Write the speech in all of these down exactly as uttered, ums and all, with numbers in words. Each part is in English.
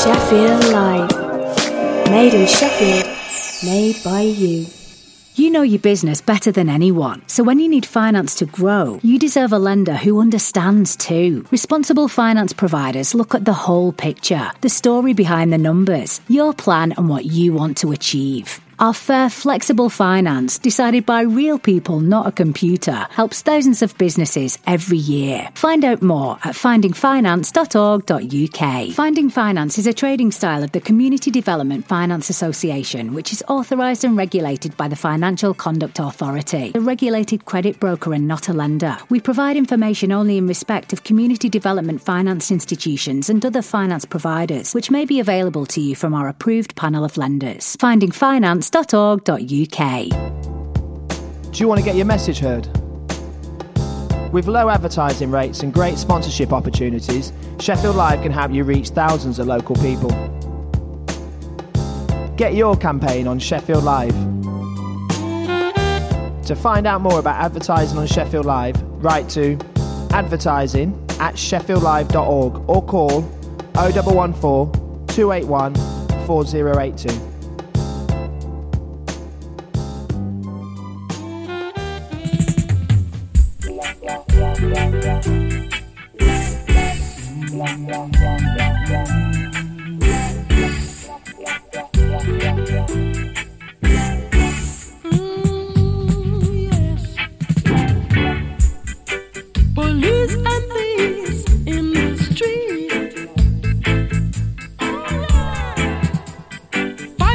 Sheffield Live. Made in Sheffield. Made by you. You know your business better than anyone, so when you need finance to grow, you deserve a lender who understands too. Responsible finance providers look at the whole picture, the story behind the numbers, your plan and what you want to achieve. Our fair, flexible finance, decided by real people, not a computer, helps thousands of businesses every year. Find out more at finding finance dot org dot U K. Finding Finance is a trading style of the Community Development Finance Association, which is authorised and regulated by the Financial Conduct Authority, a regulated credit broker and not a lender. We provide information only in respect of community development finance institutions and other finance providers, which may be available to you from our approved panel of lenders. Finding Finance dot org dot U K. Do you want to get your message heard? With low advertising rates and great sponsorship opportunities, Sheffield Live can help you reach thousands of local people. Get your campaign on Sheffield Live. To find out more about advertising on Sheffield Live, write to advertising at sheffield live dot org or call oh one one four, two eight one, four oh eight two. Police and thieves in the street.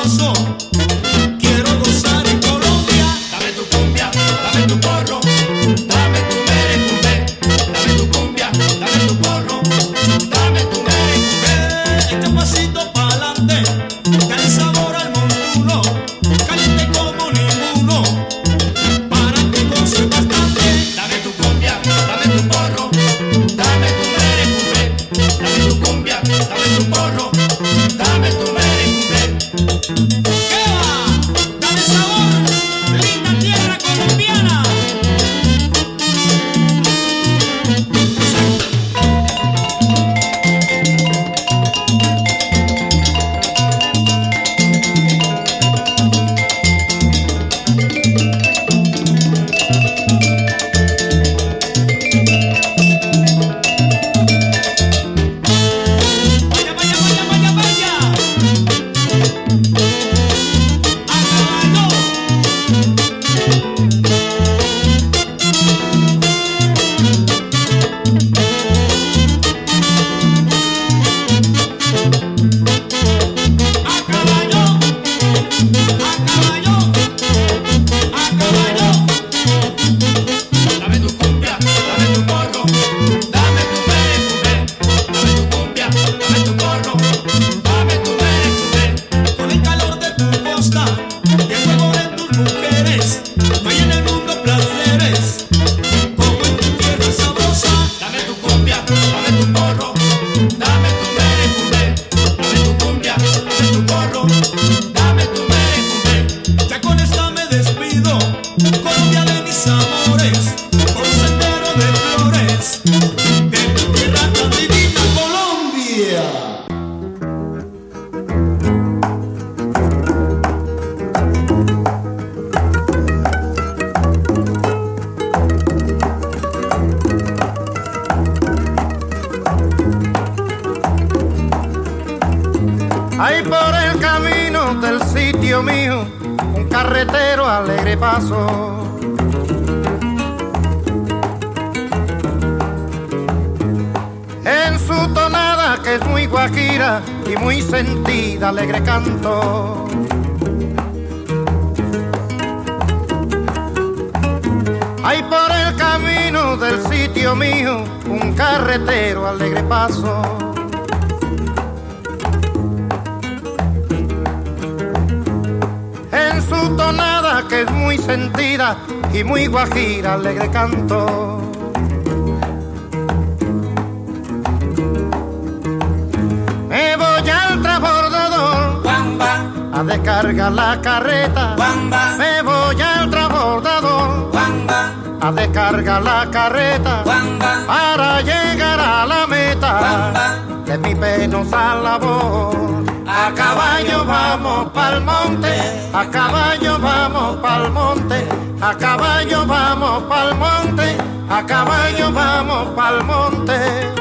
sabroso. Quiero gozar en Colombia. Dame tu cumbia, dame tu porro, dame tu merengue, dame tu cumbia, dame tu porro, dame tu merengue. Este pasito pa'lante, que le sabor al montuno, caliente como ninguno, para que goce bastante. Dame tu cumbia, dame tu porro, dame tu merengue, dame tu cumbia, dame tu porro, dame tu merengue. ¿Qué va? Dame sabor, linda tierra colombiana. Vaya, vaya, vaya, vaya, vaya. A caballo. A caballo. A caballo. A caballo. Dame tu cumbia, dame tu porro, dame tu merengue, dame tu cumbia, dame tu porro, dame tu merengue. Con el calor de tu costa y el fuego de tus mujeres, no hay en el mundo placeres como en tu tierra sabrosa. Dame tu cumbia, dame tu porro, dame tu merengue, dame tu cumbia, dame tu porro, dame tu merengue. Ya con esta me despido, Colombia de mis amores, por un sendero de flores, de tu tierra tan divina, Colombia. Hay por el camino del sitio mío un carretero alegre paso. En su tonada que es muy guajira y muy sentida, alegre canto. Hay por el camino del sitio mío un carretero alegre paso. En su tonada que es muy sentida y muy guajira, alegre canto. Me voy al transbordador a descargar la carreta. Me voy al transbordador a descargar la carreta para llegar a la meta de mi penosa labor. A caballo vamos pa'l monte, a caballo vamos pa'l monte, a caballo vamos pa'l monte, a caballo vamos pa'l monte.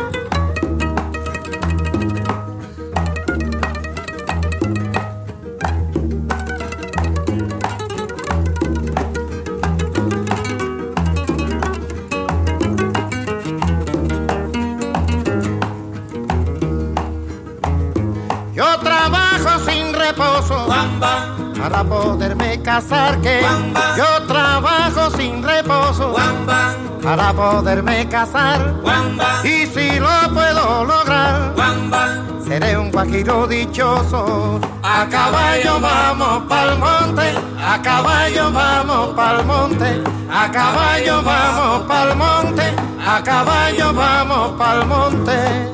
Yo trabajo sin reposo para poderme casar, que yo trabajo sin reposo para poderme casar, y si lo puedo lograr seré un guajiro dichoso. A caballo vamos pa'l monte, a caballo vamos pa'l monte, a caballo vamos pa'l monte, a caballo vamos pa'l monte.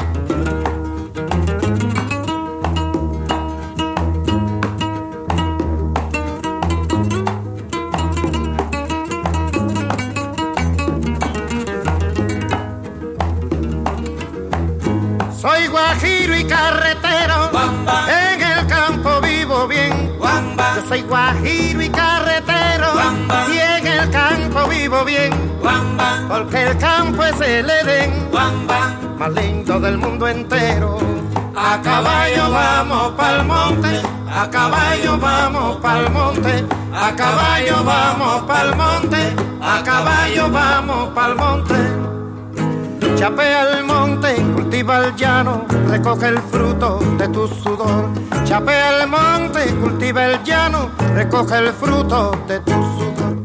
Soy guajiro y carretero, en el campo vivo bien. Yo soy guajiro y carretero, y en el campo vivo bien. Porque el campo es el Edén más lindo del mundo entero. A caballo vamos pa'l monte, a caballo vamos pa'l monte, a caballo vamos pa'l monte, a caballo vamos pa'l monte. Chapea el monte, cultiva el llano, recoge el fruto de tu sudor. Chapea el monte, cultiva el llano, recoge el fruto de tu sudor.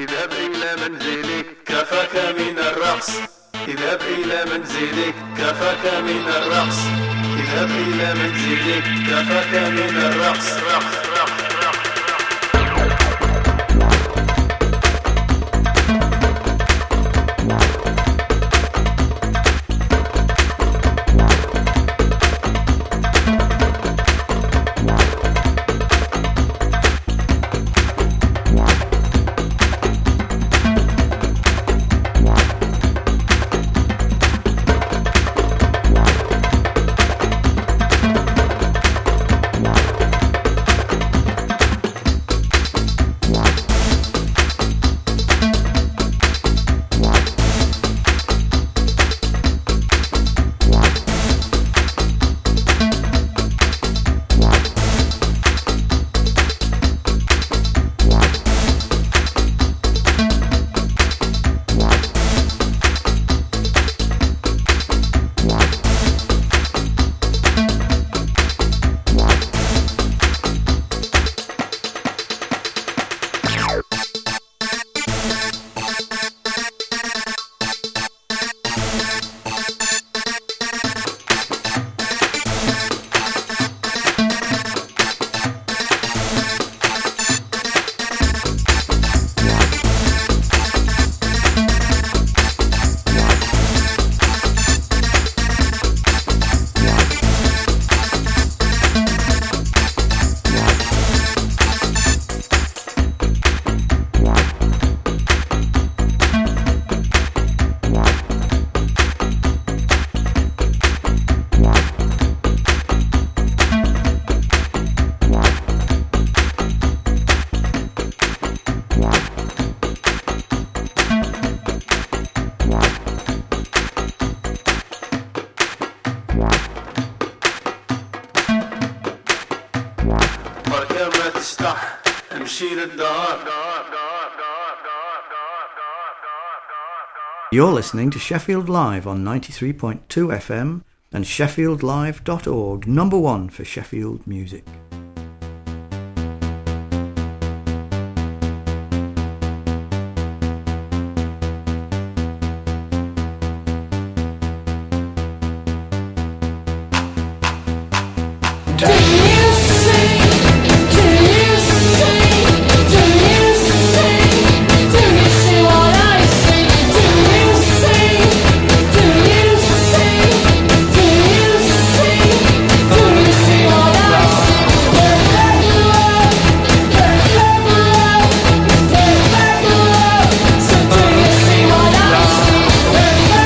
اذهب إلى منزلك كفاك من الرقص اذهب إلى منزلك كفاك من الرقص اذهب إلى منزلك كفاك من الرقص You're listening to Sheffield Live on ninety-three point two F M and sheffield live dot org, number one for Sheffield music.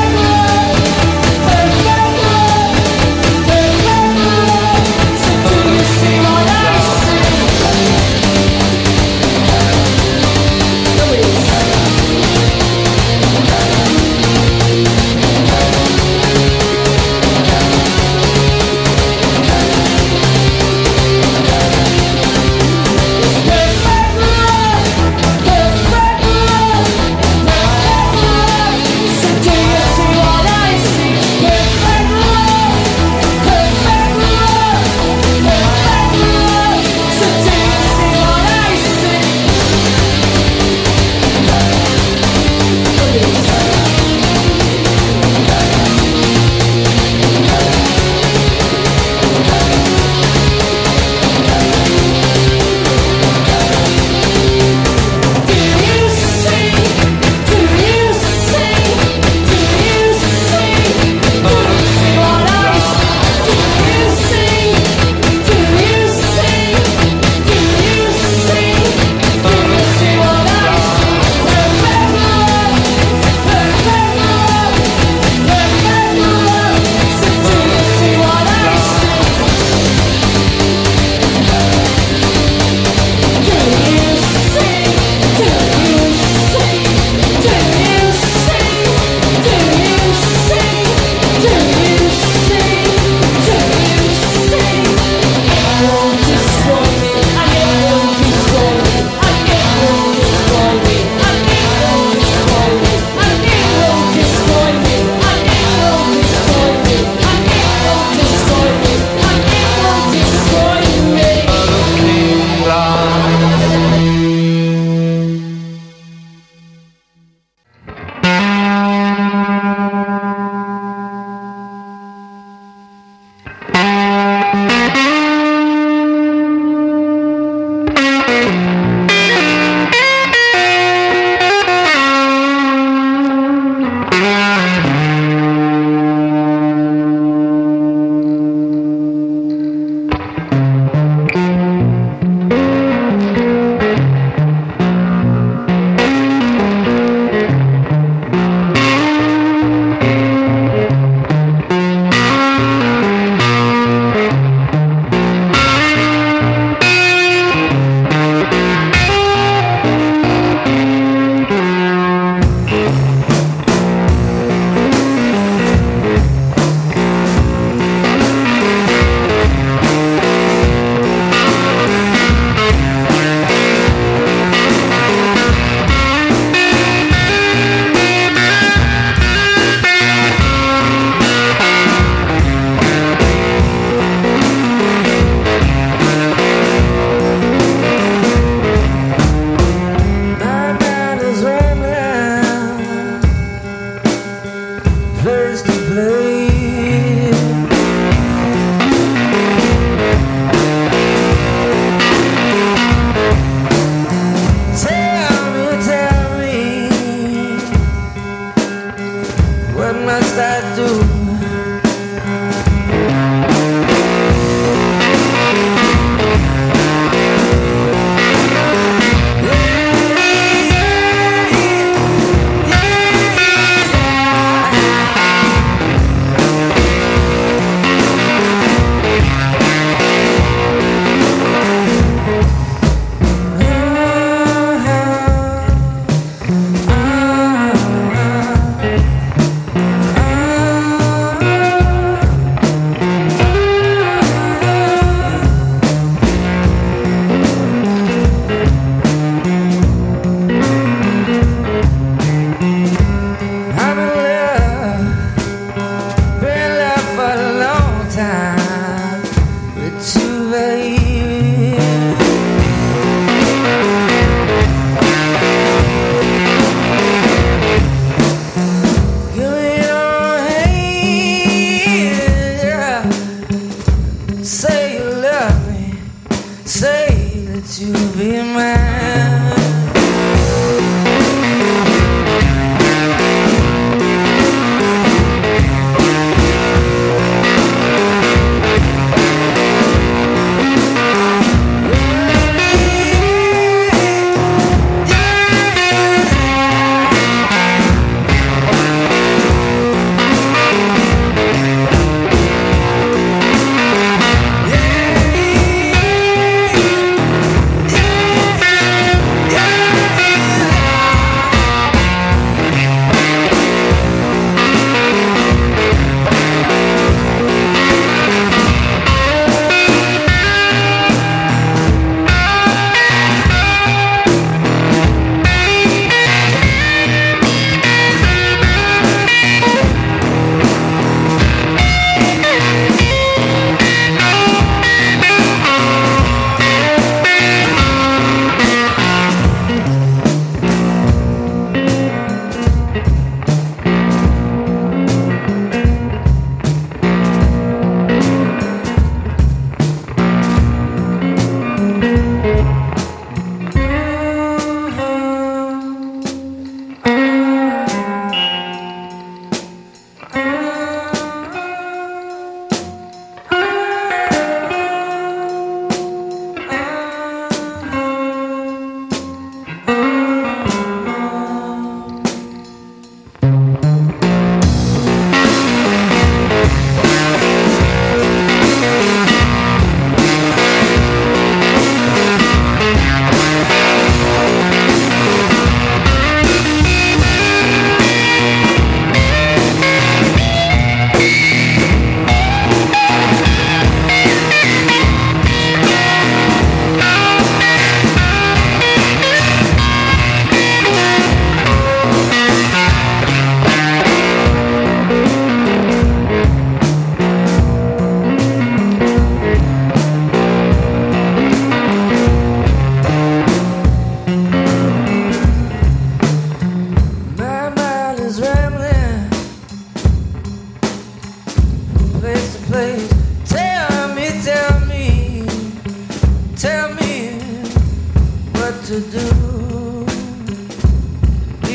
Do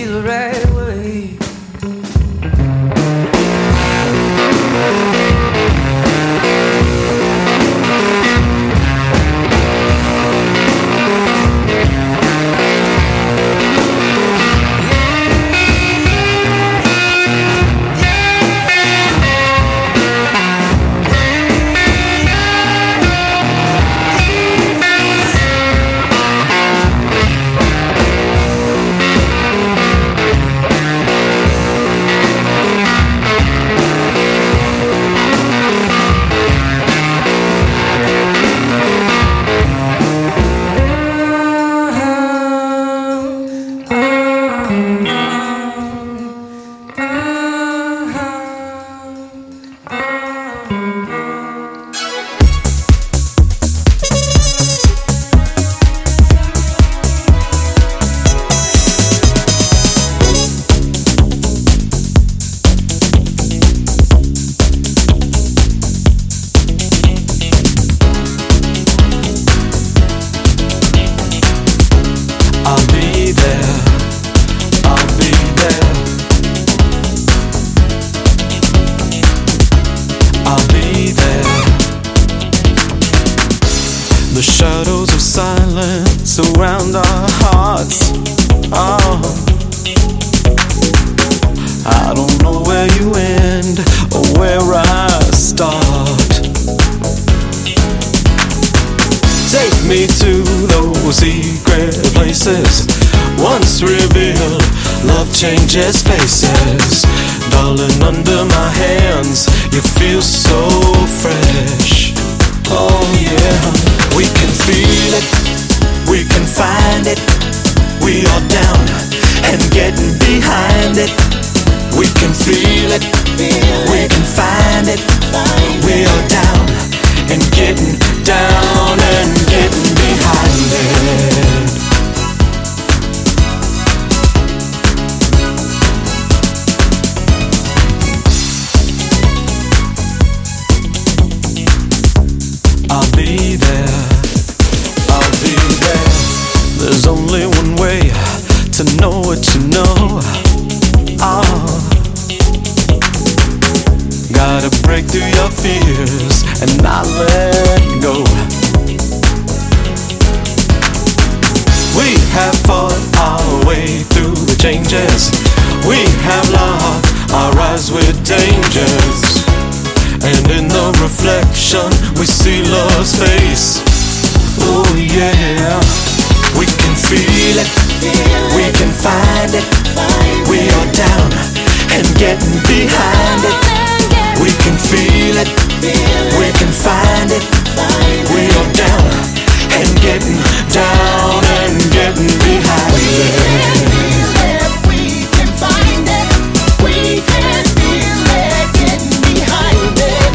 the right way. Around our hearts, oh, I don't know where you end or where I start. Take me to those secret places once revealed. Love changes faces, darling. Under my hands, you feel so fresh. Oh yeah, we can feel it. We can find it. We are down and getting behind it. We can feel it. We can find it. We are down and getting down and getting behind it. I'll be there. I'll be there. There's only one way to know what you know. Oh, gotta break through your fears and not let go. We have fought our way through the changes. We have locked our eyes with dangers, and in the reflection we see love's face. Oh yeah, we can feel it, we can find it. We are down and getting behind it. We can feel it, we can find it. We are down and getting down and getting behind it. We can find it, we can feel it, getting behind it.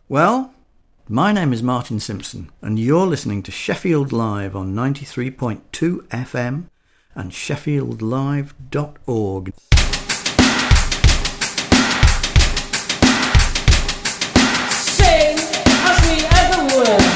Well, my name is Martin Simpson, and you're listening to Sheffield Live on ninety-three point two F M and sheffield live dot org. Sing as we ever were.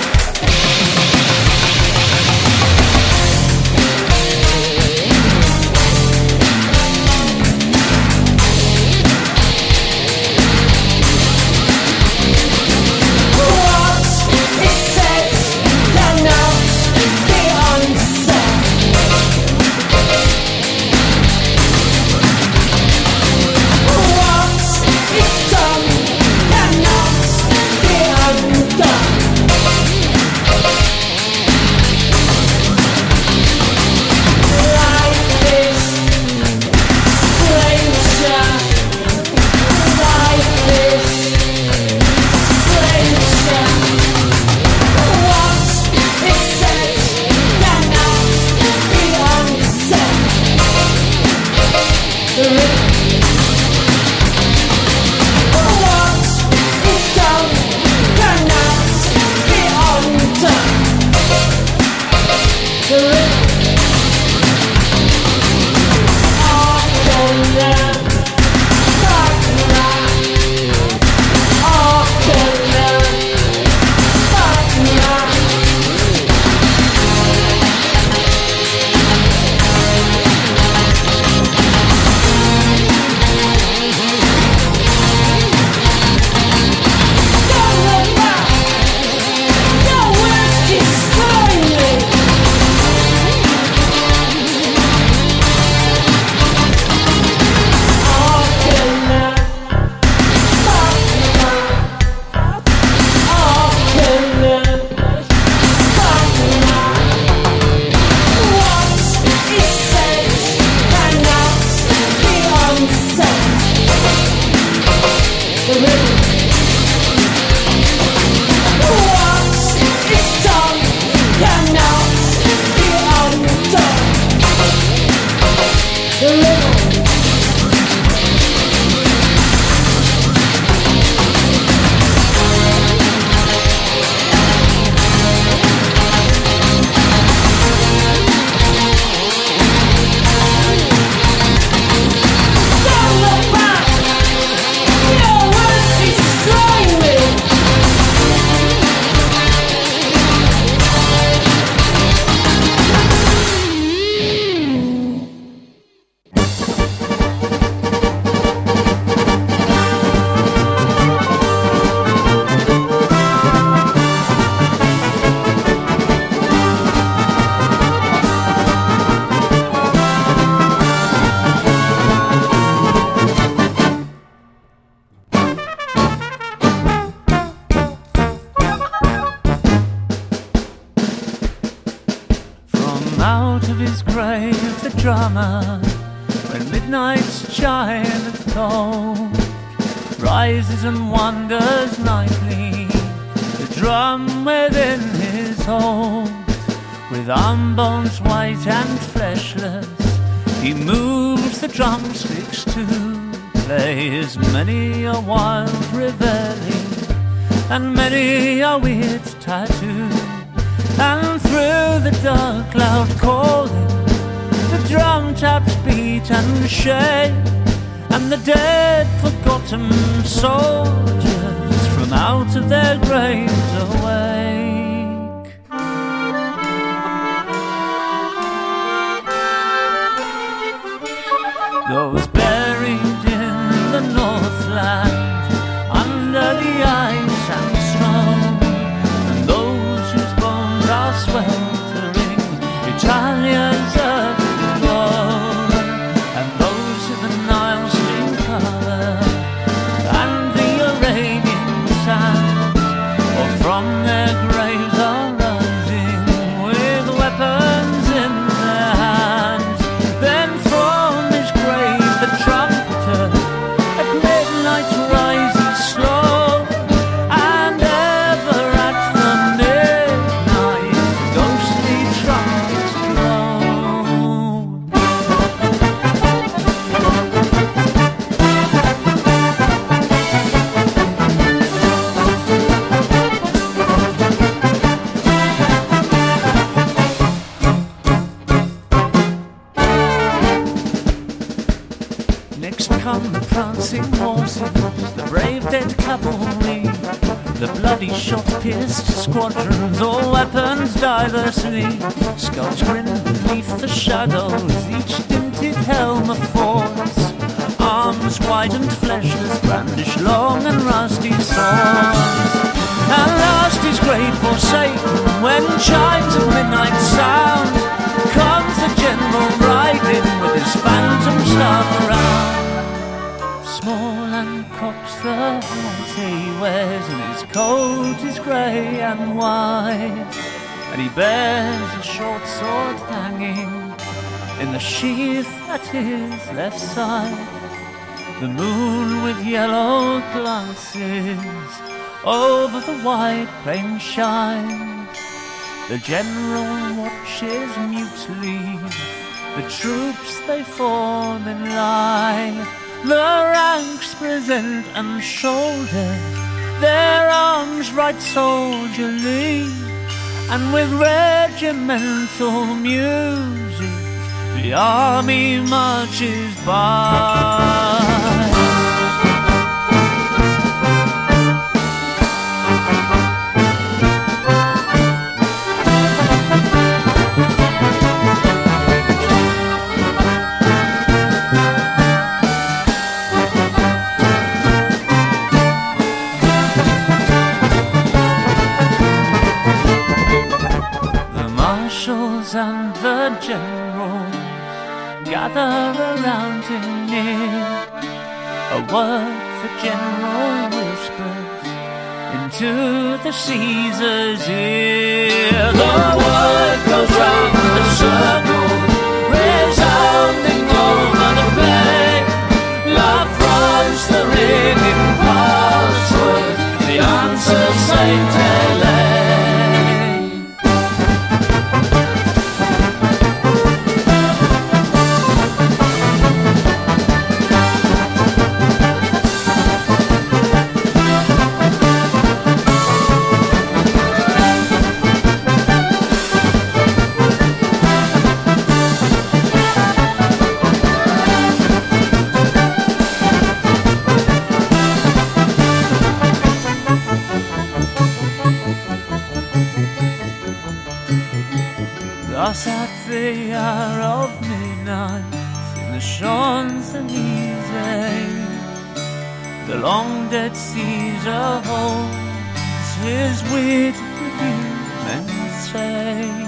drummer, when midnight's chime is tolled, rises and wanders nightly, the drum within his hold. With arm bones white and fleshless, he moves the drumsticks to play his many a wild reveille and many a weird tattoo. And through the dark loud calling, the drum taps beat and shake, and the dead forgotten soldiers from out of their graves awake. Those buried in the Northland under the ice and snow, and those whose bones are sweltering Italia's earthy glow, and those in the Nile stream colour and the Arabian sands, or from their graves are rising with weapons in their hands. Then from his grave the trumpeter at midnight forces, the brave dead cavalry, the bloody shot-pierced squadrons, all weapons diversely, skulls grin beneath the shadows, each dinted helm affords arms white and fleshless, brandish long and rusty swords. And last is great forsaken, when chimes of midnight sound, comes the general riding with his phantom staff around. Small and cropped the hat he wears, and his coat is grey and white, and he bears a short sword hanging in the sheath at his left side. The moon with yellow glances over the wide plain shines. The general watches mutely the troops they form in line. The ranks present and shoulder their arms right soldierly, and with regimental music the army marches by. And the generals gather around him near. A word for General whispers into the Caesar's ear. The word goes round the circle, resounding over the plain. La France, the ringing password, the answer Saint Helene. Thus at the hour of midnight in the Champs-Elysees, the long dead Caesar holds his weird review, men say.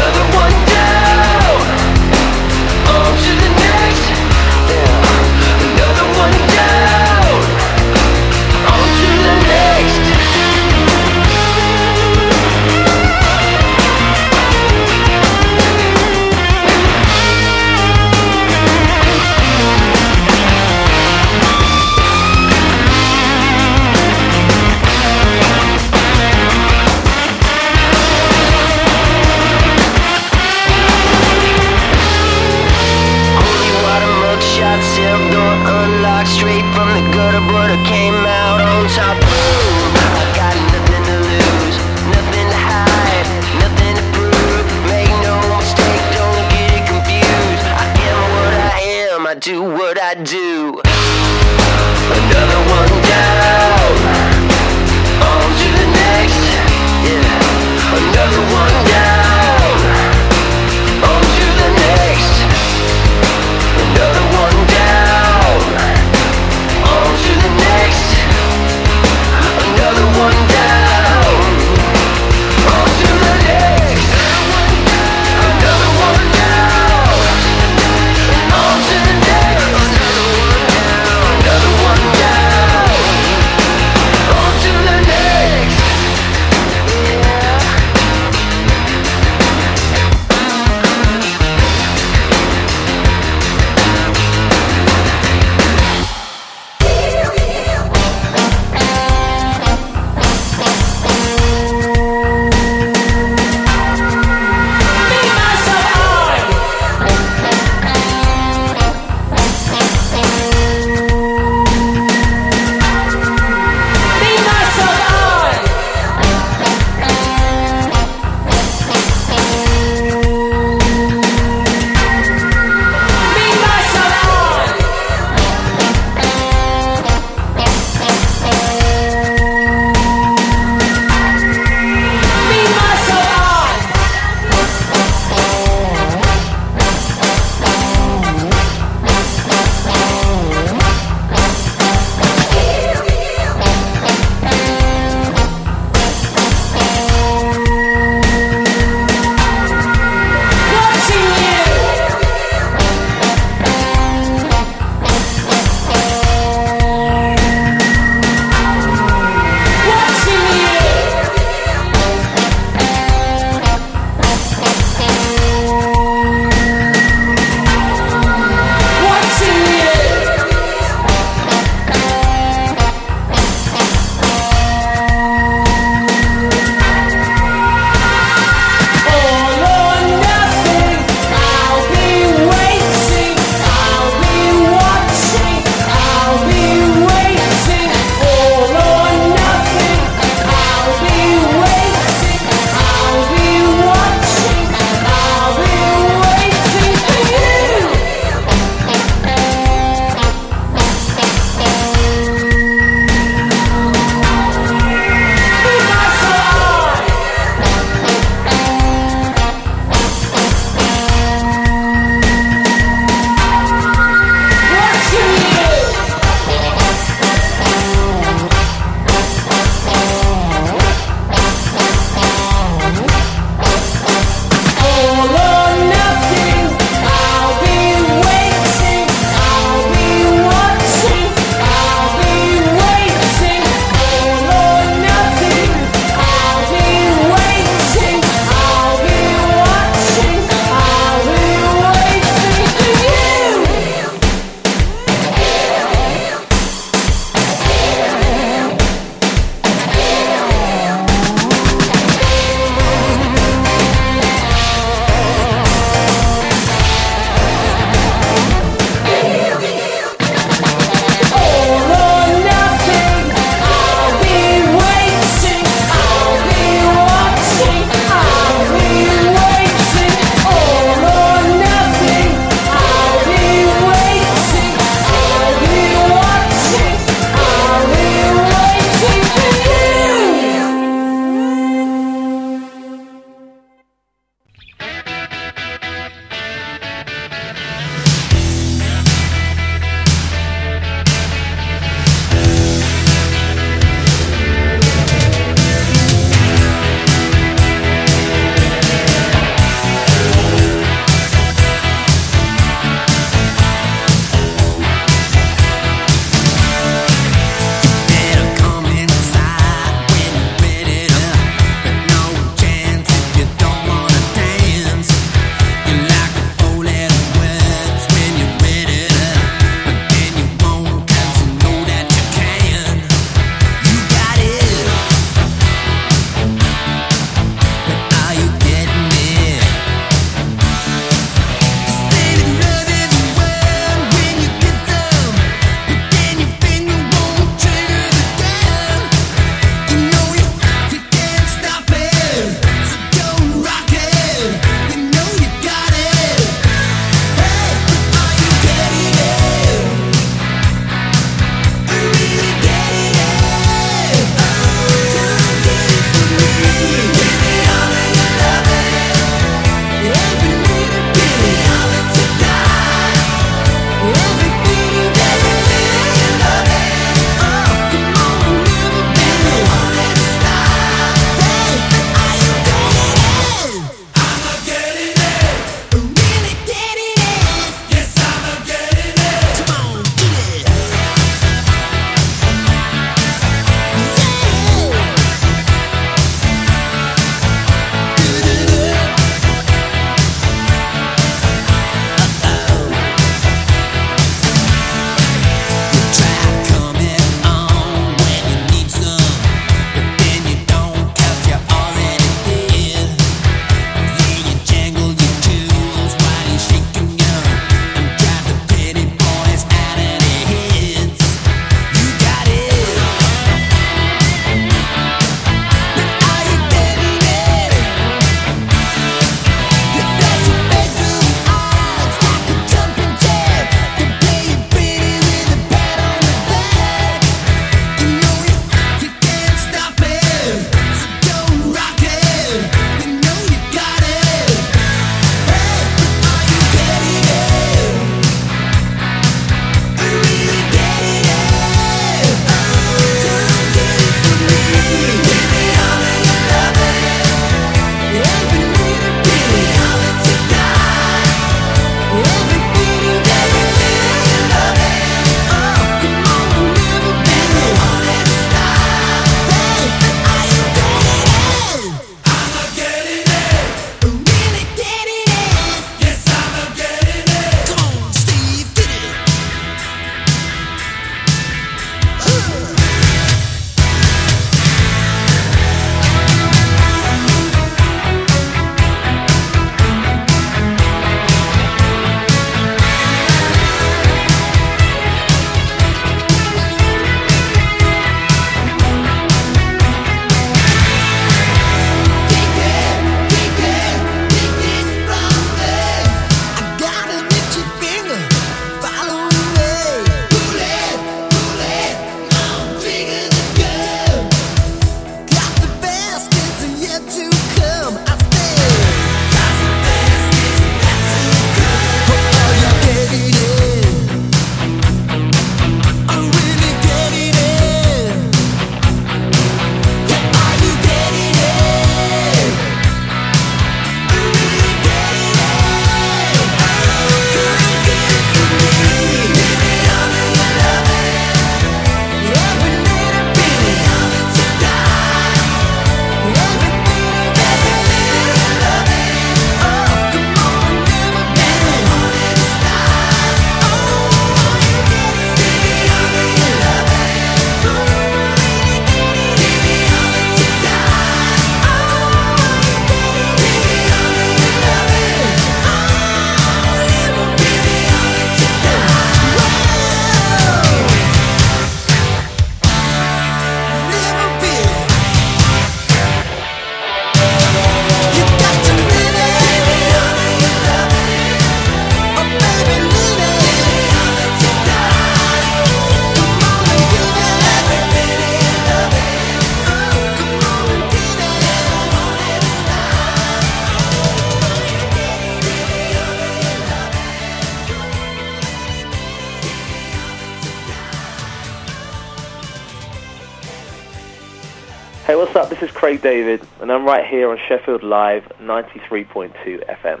this is Craig David, and I'm right here on Sheffield Live ninety-three point two F M.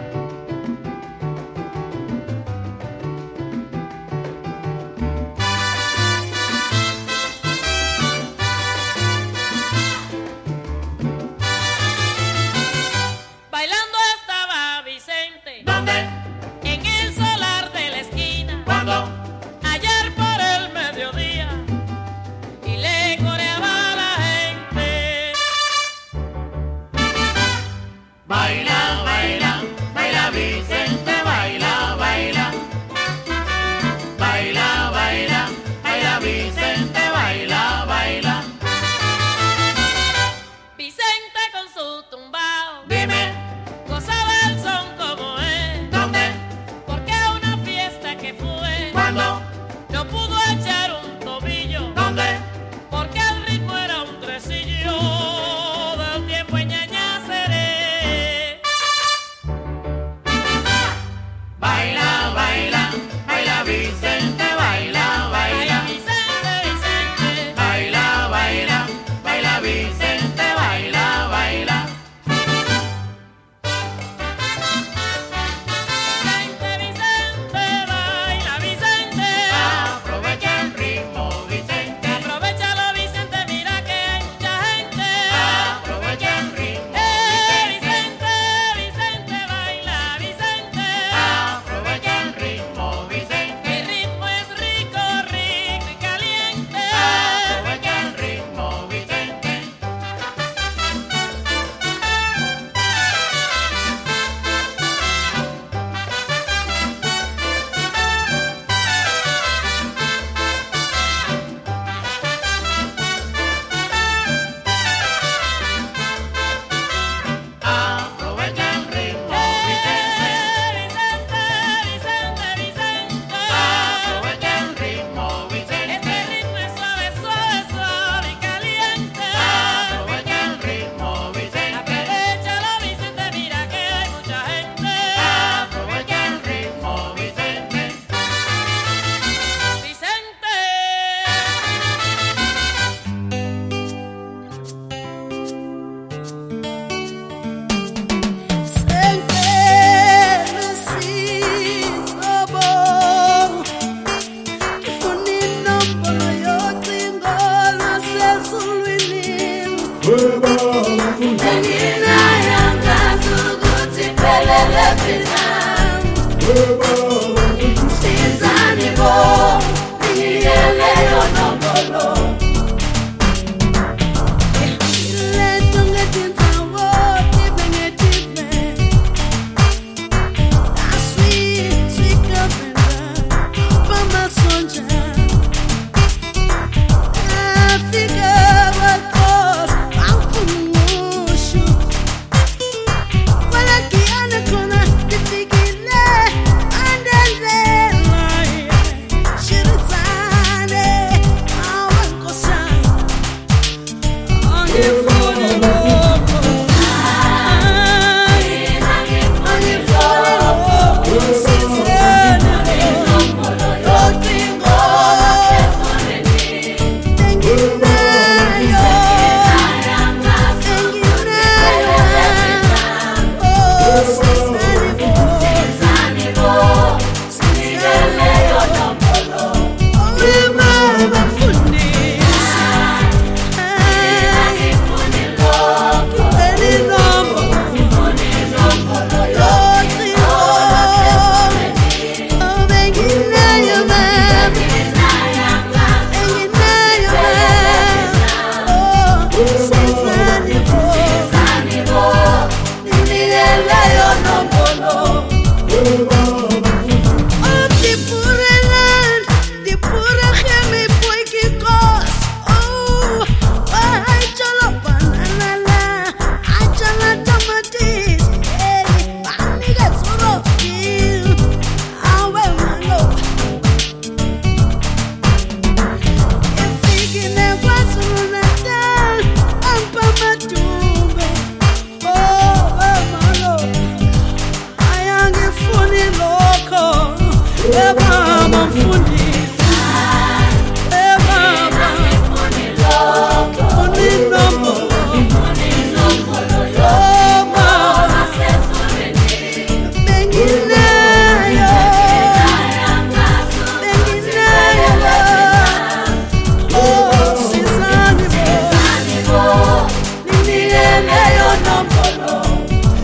Bailando estaba Vicente. ¿Dónde? En el solar de la esquina. ¿Cuándo? Ayer por el mediodía. Y le coreaba a la gente. Baila, baila, baila Vicente, baila, baila. Baila, baila, baila Vicente, baila, baila. Vicente con su tumbao. Dime, Gozaba el son como es. ¿dónde? Porque a una fiesta que fue. ¿Cuándo? No pudo echar un tobillo. ¿Dónde? Porque el ritmo era un tresillo del tiempo en Ñañaceré. Baila, baila, baila Vicente, baila, baila. Vicente, Vicente. Baila, baila, baila Vicente, baila, baila.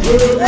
Woo!